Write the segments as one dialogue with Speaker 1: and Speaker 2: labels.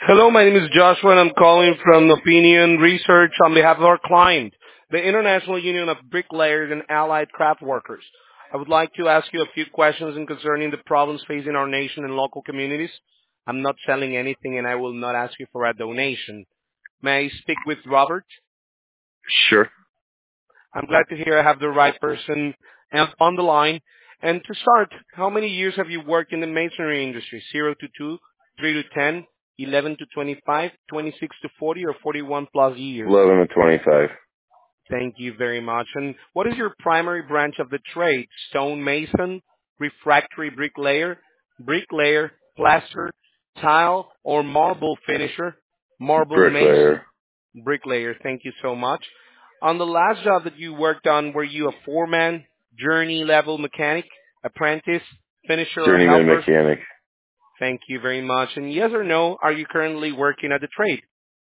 Speaker 1: Hello, my name is Joshua, and I'm calling from Opinion Research on behalf of our client, the International Union of Bricklayers and Allied Craft Workers. I would like to ask you a few questions in concerning the problems facing our nation and local communities. I'm not selling anything, and I will not ask you for a donation. May I speak with Robert?
Speaker 2: Sure.
Speaker 1: I'm glad to hear I have the right person on the line. And to start, how many years have you worked in the masonry industry? 0 to 2, 3 to 10, 11 to 25, 26 to 40, or 41 plus years?
Speaker 2: 11 to 25.
Speaker 1: Thank you very much. And what is your primary branch of the trade? Stone mason, refractory bricklayer, plaster, tile, or marble finisher? Marble mason,
Speaker 2: Bricklayer.
Speaker 1: bricklayer. Thank you so much. On the last job that you worked on, were you a foreman, journey level mechanic, apprentice, finisher, or
Speaker 2: Journeyman
Speaker 1: helper?
Speaker 2: mechanic.
Speaker 1: Thank you very much. And yes or no, are you currently working at the trade?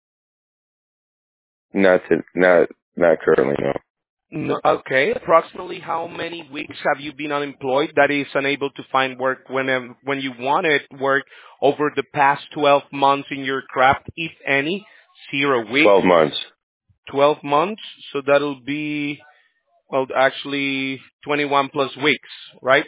Speaker 2: Not currently, no.
Speaker 1: No. Okay. Approximately how many weeks have you been unemployed? That is, unable to find work when you wanted work over the past 12 months in your craft, if any? 0 weeks,
Speaker 2: 12 months.
Speaker 1: 12 months. So that'll be, well, actually 21 plus weeks, right?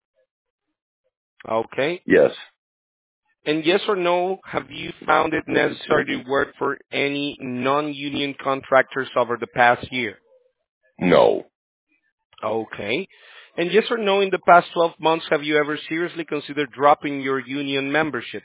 Speaker 1: Okay.
Speaker 2: Yes.
Speaker 1: And yes or no, have you found it necessary to work for any non-union contractors over the past year?
Speaker 2: No.
Speaker 1: Okay. And yes or no, in the past 12 months, have you ever seriously considered dropping your union membership?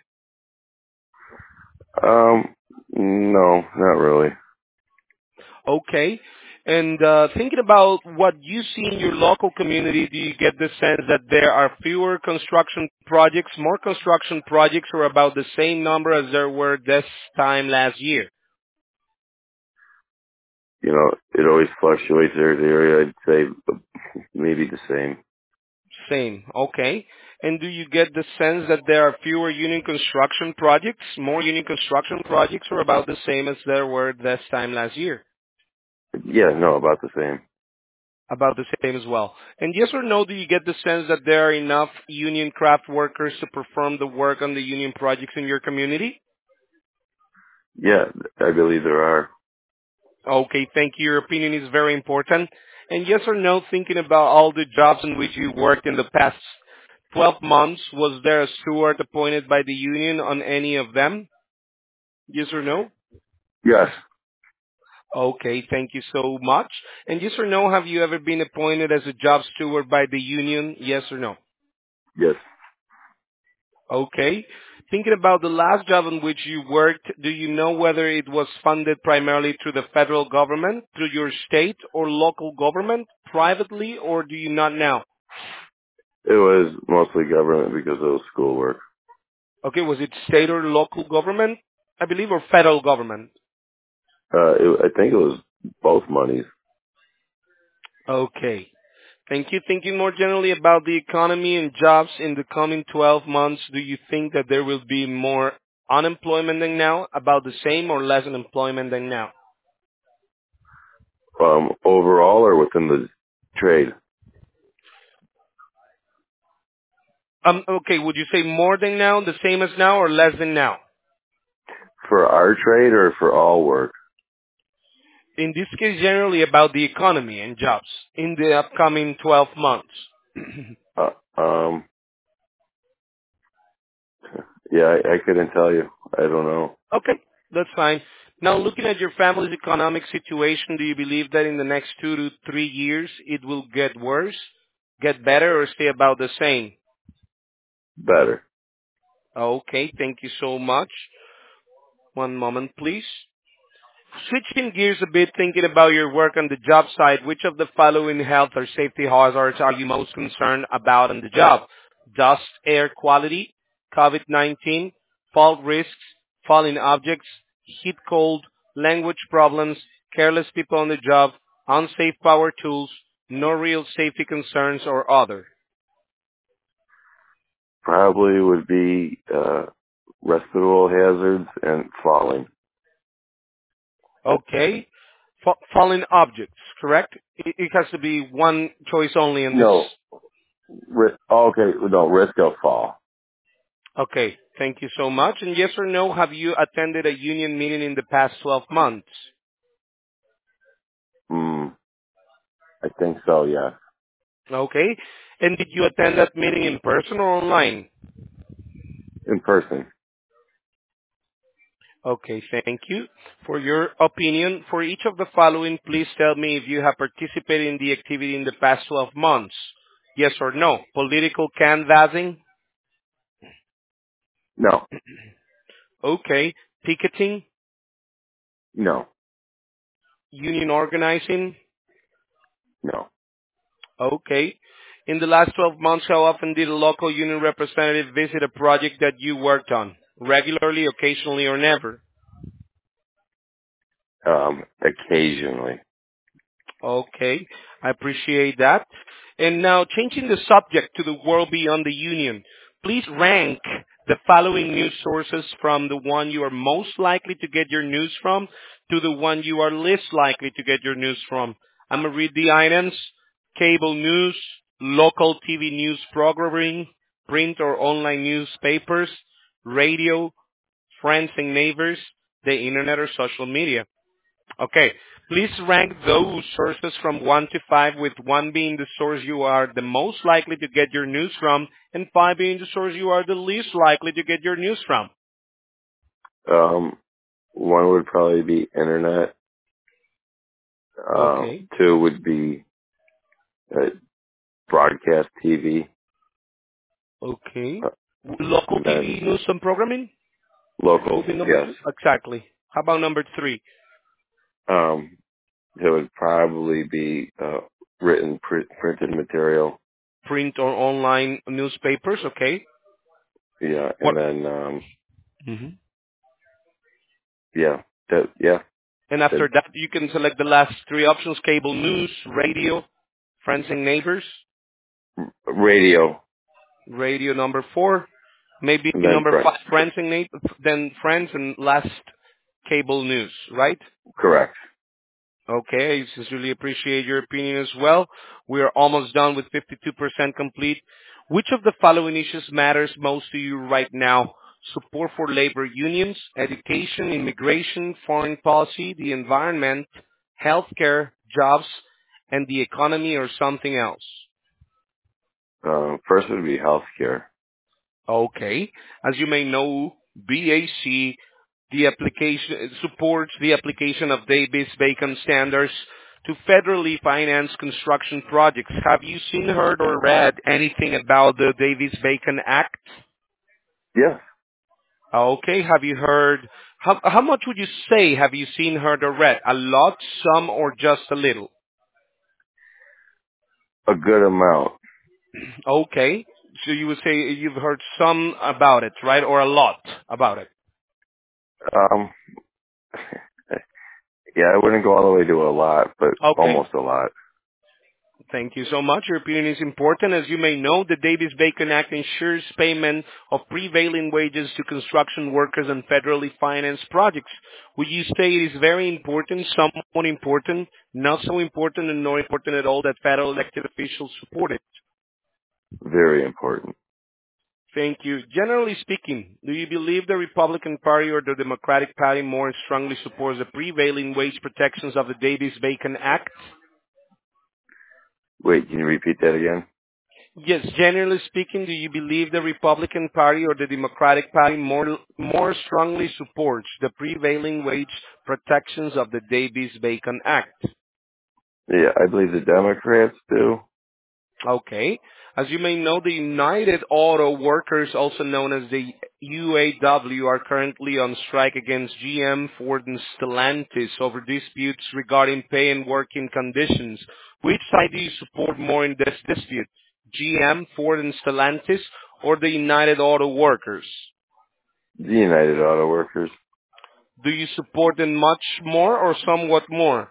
Speaker 2: No, not really.
Speaker 1: Okay. And thinking about what you see in your local community, do you get the sense that there are fewer construction projects, more construction projects, or about the same number as there were this time last year?
Speaker 2: It always fluctuates area to area. I'd say maybe the same.
Speaker 1: Same. Okay. And do you get the sense that there are fewer union construction projects, more union construction projects, or about the same as there were this time last year?
Speaker 2: Yeah, no, about the same.
Speaker 1: About the same as well. And yes or no, do you get the sense that there are enough union craft workers to perform the work on the union projects in your community?
Speaker 2: Yeah, I believe there are.
Speaker 1: Okay, thank you. Your opinion is very important. And yes or no, thinking about all the jobs in which you worked in the past 12 months, was there a steward appointed by the union on any of them? Yes or no?
Speaker 2: Yes.
Speaker 1: Okay, thank you so much. And yes or no, have you ever been appointed as a job steward by the union? Yes or no?
Speaker 2: Yes.
Speaker 1: Okay. Thinking about the last job in which you worked, do you know whether it was funded primarily through the federal government, through your state or local government, privately, or do you not know?
Speaker 2: It was mostly government because it was schoolwork.
Speaker 1: Okay, was it state or local government, I believe, or federal government?
Speaker 2: I think it was both monies.
Speaker 1: Okay. Thank you. Thinking more generally about the economy and jobs in the coming 12 months, do you think that there will be more unemployment than now, about the same or less unemployment than now?
Speaker 2: Overall or within the trade?
Speaker 1: Okay, would you say more than now, the same as now, or less than now?
Speaker 2: For our trade or for all work?
Speaker 1: In this case, generally about the economy and jobs in the upcoming 12 months.
Speaker 2: Uh, um, yeah, I couldn't tell you. I don't know.
Speaker 1: Okay, that's fine. Now, looking at your family's economic situation, do you believe that in the next 2 to 3 years it will get worse, get better, or stay about the same?
Speaker 2: Better.
Speaker 1: Okay, thank you so much. One moment, please. Switching gears a bit, thinking about your work on the job site, which of the following health or safety hazards are you most concerned about on the job? Dust, air quality, COVID-19, fault risks, falling objects, heat cold, language problems, careless people on the job, unsafe power tools, no real safety concerns, or other.
Speaker 2: Probably would be respirable hazards and falling.
Speaker 1: Okay. Falling objects, correct? It has to be one choice only in this.
Speaker 2: No. Okay, no, risk of fall.
Speaker 1: Okay, thank you so much. And yes or no, have you attended a union meeting in the past 12 months?
Speaker 2: Mm, I think so, yeah.
Speaker 1: Okay. And did you attend that meeting in person or online?
Speaker 2: In person.
Speaker 1: Okay, thank you. For your opinion, for each of the following, please tell me if you have participated in the activity in the past 12 months. Yes or no? Political canvassing?
Speaker 2: No.
Speaker 1: Okay. Picketing?
Speaker 2: No.
Speaker 1: Union organizing?
Speaker 2: No.
Speaker 1: Okay. In the last 12 months, how often did a local union representative visit a project that you worked on? Regularly, occasionally, or never?
Speaker 2: Occasionally.
Speaker 1: Okay, I appreciate that. And now, changing the subject to the world beyond the union, please rank the following news sources from the one you are most likely to get your news from to the one you are least likely to get your news from. I'm going to read the items: cable news, local TV news programming, print or online newspapers, radio, friends and neighbors, the internet or social media. Okay. Please rank those sources from 1 to 5, with 1 being the source you are the most likely to get your news from, and 5 being the source you are the least likely to get your news from.
Speaker 2: Um, one would probably be internet.
Speaker 1: Okay.
Speaker 2: Two would be broadcast TV.
Speaker 1: Okay.
Speaker 2: Uh,
Speaker 1: Local
Speaker 2: and then
Speaker 1: TV news and programming
Speaker 2: local,
Speaker 1: would be number
Speaker 2: yes.
Speaker 1: 2? Exactly. How about number 3?
Speaker 2: Um, it would probably be written, printed material.
Speaker 1: Print or online newspapers. Okay.
Speaker 2: Yeah,
Speaker 1: What?
Speaker 2: and then
Speaker 1: hmm
Speaker 2: yeah, that yeah,
Speaker 1: And
Speaker 2: that
Speaker 1: after that, you can select the last 3 options: cable news, radio, friends and neighbors.
Speaker 2: radio,
Speaker 1: Radio number 4. Maybe
Speaker 2: and then
Speaker 1: number 5, friends and then friends and last cable news, right?
Speaker 2: correct.
Speaker 1: Okay, I sincerely appreciate your opinion as well. We are almost done with 52% complete. Which of the following issues matters most to you right now? Support for labor unions, education, immigration, foreign policy, the environment, healthcare, jobs, and the economy, or something else?
Speaker 2: First would be healthcare.
Speaker 1: Okay. As you may know, BAC the application supports the application of Davis-Bacon standards to federally finance construction projects. Have you seen, heard, or read anything about the Davis-Bacon Act?
Speaker 2: Yeah,
Speaker 1: Okay. Have you heard? How much would you say have you seen, heard, or read? A lot, some, or just a little?
Speaker 2: a good amount.
Speaker 1: Okay. So you would say you've heard some about it, right? Or a lot about it?
Speaker 2: Um, yeah, I wouldn't go all the way to a lot, but
Speaker 1: Okay.
Speaker 2: almost a lot.
Speaker 1: Thank you so much. Your opinion is important. As you may know, the Davis-Bacon Act ensures payment of prevailing wages to construction workers on federally financed projects. Would you say it is very important, somewhat important, not so important, and not important at all that federal elected officials support it?
Speaker 2: Very important.
Speaker 1: Thank you. Generally speaking, do you believe the Republican Party or the Democratic Party more strongly supports the prevailing wage protections of the Davis-Bacon Act?
Speaker 2: Wait, can you repeat that again?
Speaker 1: Yes, generally speaking, do you believe the Republican Party or the Democratic Party more strongly supports the prevailing wage protections of the Davis-Bacon Act?
Speaker 2: Yeah, I believe the Democrats do.
Speaker 1: Okay. As you may know, the United Auto Workers, also known as the UAW, are currently on strike against GM, Ford, and Stellantis over disputes regarding pay and working conditions. Which side do you support more in this dispute? GM, Ford, and Stellantis, or the United Auto Workers?
Speaker 2: The United Auto Workers,
Speaker 1: Do you support them much more or somewhat more?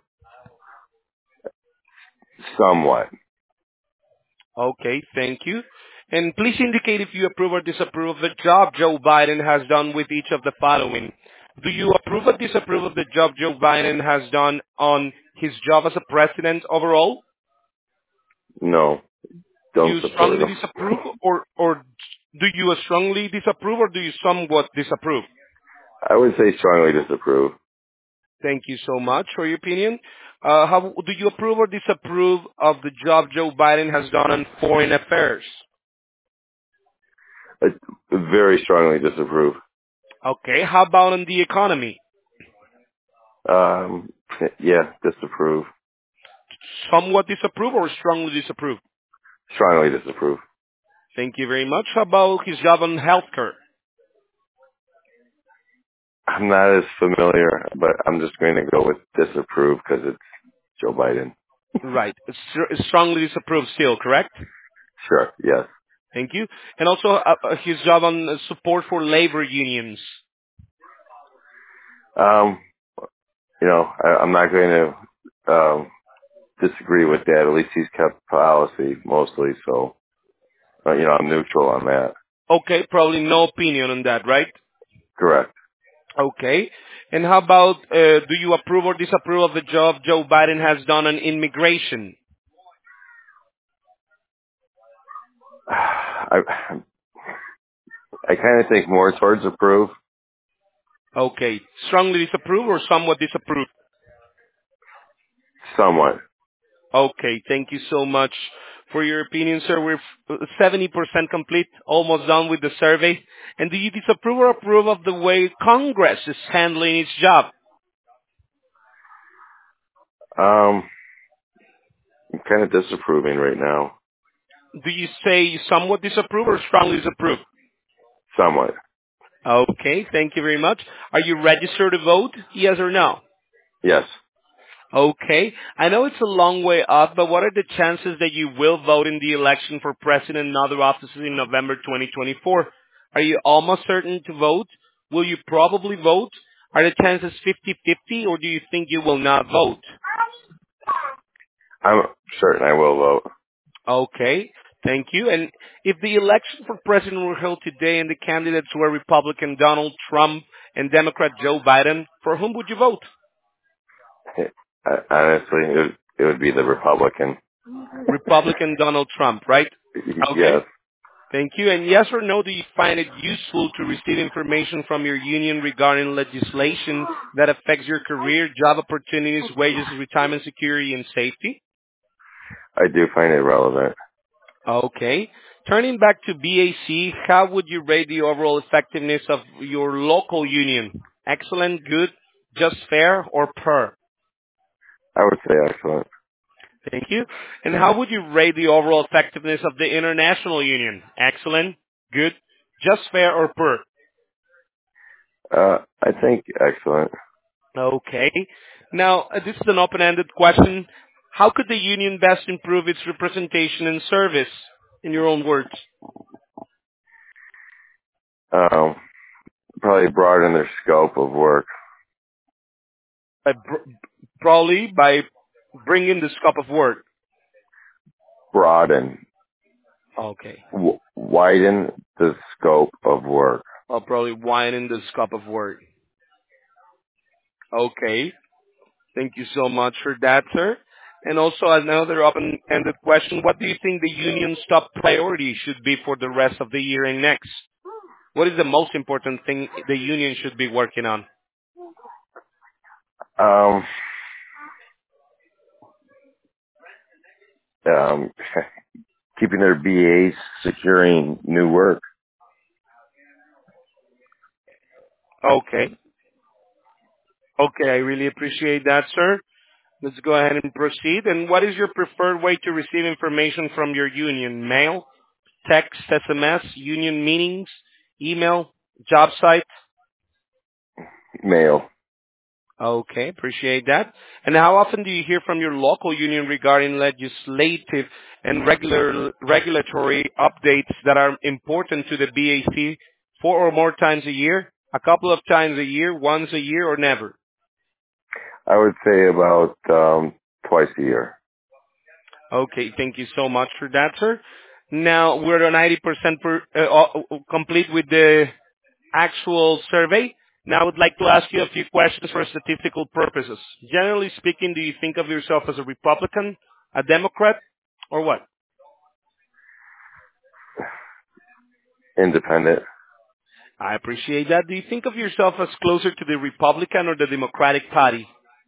Speaker 2: somewhat.
Speaker 1: Okay, thank you. And please indicate if you approve or disapprove of the job Joe Biden has done with each of the following. Do you approve or disapprove of the job Joe Biden has done on his job as a president overall?
Speaker 2: No, don't
Speaker 1: You
Speaker 2: support
Speaker 1: strongly
Speaker 2: them.
Speaker 1: disapprove or Do you strongly disapprove or do you somewhat disapprove?
Speaker 2: I would say strongly disapprove.
Speaker 1: Thank you so much for your opinion. How do you approve or disapprove of the job Joe Biden has done on foreign affairs?
Speaker 2: I very strongly disapprove.
Speaker 1: Okay. How about on the economy?
Speaker 2: Um, yeah, disapprove.
Speaker 1: Somewhat disapprove or strongly disapprove?
Speaker 2: Strongly disapprove.
Speaker 1: Thank you very much. How about his job on healthcare?
Speaker 2: I'm not as familiar, but I'm just going to go with disapprove because it's Joe Biden.
Speaker 1: Right. Strongly disapprove still, correct?
Speaker 2: Sure. Yes.
Speaker 1: Thank you. And also his job on support for labor unions.
Speaker 2: Um, I'm not going to disagree with that. At least he's kept policy mostly, so I'm neutral on that.
Speaker 1: Okay, probably no opinion on that, right?
Speaker 2: Correct.
Speaker 1: Okay. And how about, do you approve or disapprove of the job Joe Biden has done on immigration?
Speaker 2: I I kind of think more towards approve.
Speaker 1: Okay. Strongly disapprove or somewhat disapprove?
Speaker 2: Somewhat.
Speaker 1: Okay. Thank you so much for your opinion, sir. We're 70% complete, almost done with the survey. And do you disapprove or approve of the way Congress is handling its job?
Speaker 2: Um, I'm kind of disapproving right now.
Speaker 1: Do you say somewhat disapprove or strongly disapprove?
Speaker 2: Somewhat.
Speaker 1: Okay. Thank you very much. Are you registered to vote? Yes or no?
Speaker 2: Yes.
Speaker 1: Okay. I know it's a long way up, but what are the chances that you will vote in the election for president and other offices in November 2024? Are you almost certain to vote? Will you probably vote? Are the chances 50-50, or do you think you will not vote?
Speaker 2: I'm certain I will vote.
Speaker 1: Okay. Thank you. And if the election for president were held today and the candidates were Republican Donald Trump and Democrat Joe Biden, for whom would you vote?
Speaker 2: Honestly, it would be the Republican.
Speaker 1: Republican Donald Trump, right? Okay.
Speaker 2: Yes,
Speaker 1: Thank you. And yes or no, do you find it useful to receive information from your union regarding legislation that affects your career, job opportunities, wages, retirement security, and safety?
Speaker 2: I do find it relevant.
Speaker 1: Okay. Turning back to BAC, how would you rate the overall effectiveness of your local union? Excellent, good, just fair, or per?
Speaker 2: I would say excellent.
Speaker 1: Thank you. And how would you rate the overall effectiveness of the international union? Excellent, good, just fair, or per?
Speaker 2: I think excellent.
Speaker 1: Okay. Now, this is an open-ended question. How could the union best improve its representation and service, in your own words?
Speaker 2: Um, Probably broaden their scope of work.
Speaker 1: By probably by bringing the scope of work.
Speaker 2: Broaden.
Speaker 1: Okay.
Speaker 2: Widen the scope of work.
Speaker 1: I'll probably widen the scope of work. Okay. Thank you so much for that, sir. And also another open-ended question. What do you think the union's top priority should be for the rest of the year and next? What is the most important thing the union should be working on?
Speaker 2: Um, um, Keeping their BAs securing new work.
Speaker 1: Okay. Okay, I really appreciate that, sir. Let's go ahead and proceed. And what is your preferred way to receive information from your union? Mail, text, SMS, union meetings, email, job site?
Speaker 2: Mail.
Speaker 1: Okay, appreciate that. And how often do you hear from your local union regarding legislative and regulatory updates that are important to the BAC 4 or more times a year? A couple of times a year, once a year, or never?
Speaker 2: I would say about twice a year.
Speaker 1: Okay, thank you so much for that, sir. Now, we're at 90% complete with the actual survey. Now, I would like to ask you a few questions for statistical purposes. Generally speaking, do you think of yourself as a Republican, a Democrat, or what?
Speaker 2: Independent.
Speaker 1: I appreciate that. Do you think of yourself as closer to the Republican or the Democratic Party?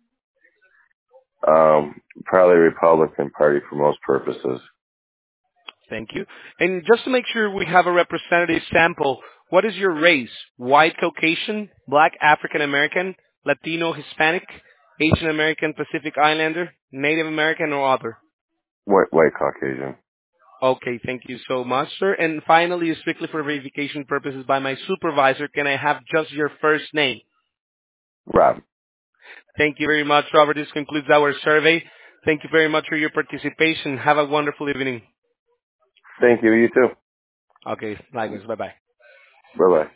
Speaker 2: Probably Republican Party for most purposes.
Speaker 1: Thank you. And just to make sure we have a representative sample, what is your race? White Caucasian, Black African American, Latino Hispanic, Asian American Pacific Islander, Native American, or other?
Speaker 2: White Caucasian.
Speaker 1: Okay, thank you so much, sir. And finally, strictly for verification purposes by my supervisor, can I have just your first name?
Speaker 2: Rob.
Speaker 1: Thank you very much, Robert. This concludes our survey. Thank you very much for your participation. Have a wonderful evening.
Speaker 2: Thank you. You too.
Speaker 1: Okay, likewise. Bye-bye.
Speaker 2: Bye bye.